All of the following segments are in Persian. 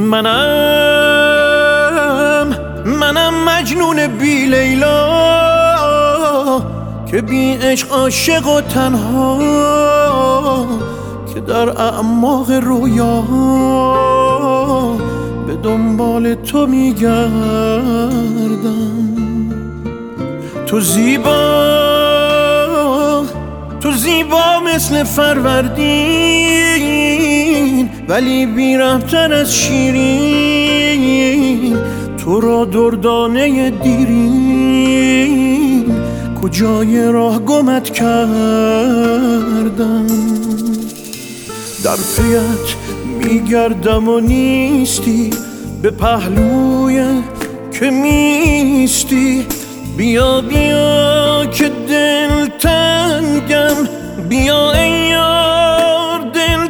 منم مجنون بی لیلا که بی عشق عاشق و تنها، که در اعماق رویا به دنبال تو میگردم. تو زیبا مثل فروردین، ولی بی‌رحم‌تر از شیرین. تو را دردانه دیرین، کجای راه گمت کردم. در پیت میگردم و نیستی، به پهلوی که میستی. بیا که دل تنگم، بیا ای یار دل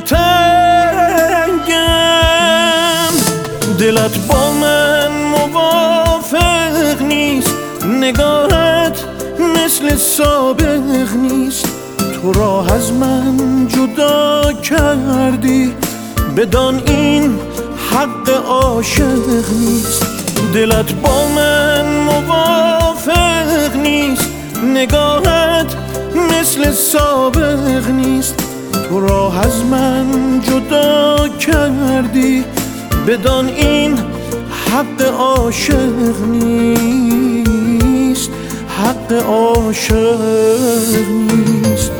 تنگم. دلت با من موافق نیست، نگاهت مثل سابق نیست. تو راه از من جدا کردی، بدان این حق عاشق نیست. دلت با من موافق نیست، نگاهت مثل سابق نیست. تو راه از من جدا کردی، بدان این حق عاشق نیست، حق عاشق نیست.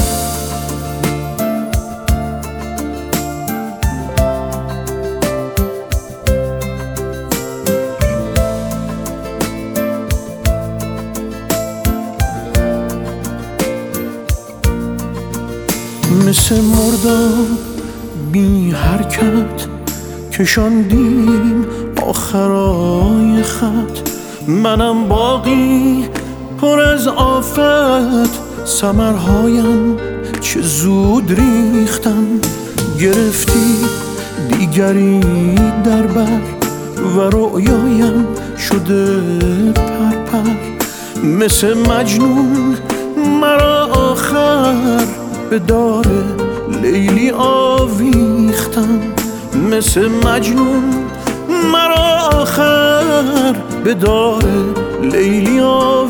مثل مرداب بی حرکت کشاندیم آخرای خط. منم باقی پر از آفت، ثمرهایم چه زود ریختن. گرفتی دیگری در بر و رؤیایم شده پرپر. مثل مجنون مرا آخر به دار لیلی آویختن. مثل مجنون مرا آخر به دار لیلی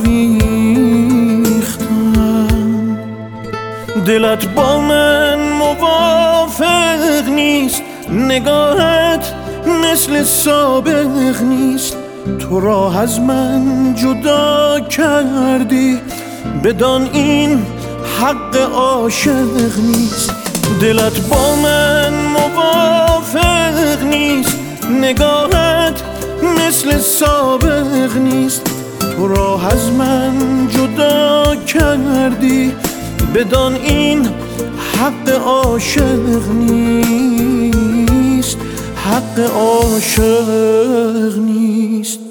آویختن. دلت با من موافق نیست، نگاهت مثل سابق نیست. تو راه از من جدا کردی، بدان این حق عاشق نیست. دلت با من موافق نیست، نگاهت مثل سابق نیست. تو راه از من جدا کردی، بدان این حق عاشق نیست، حق عاشق نیست.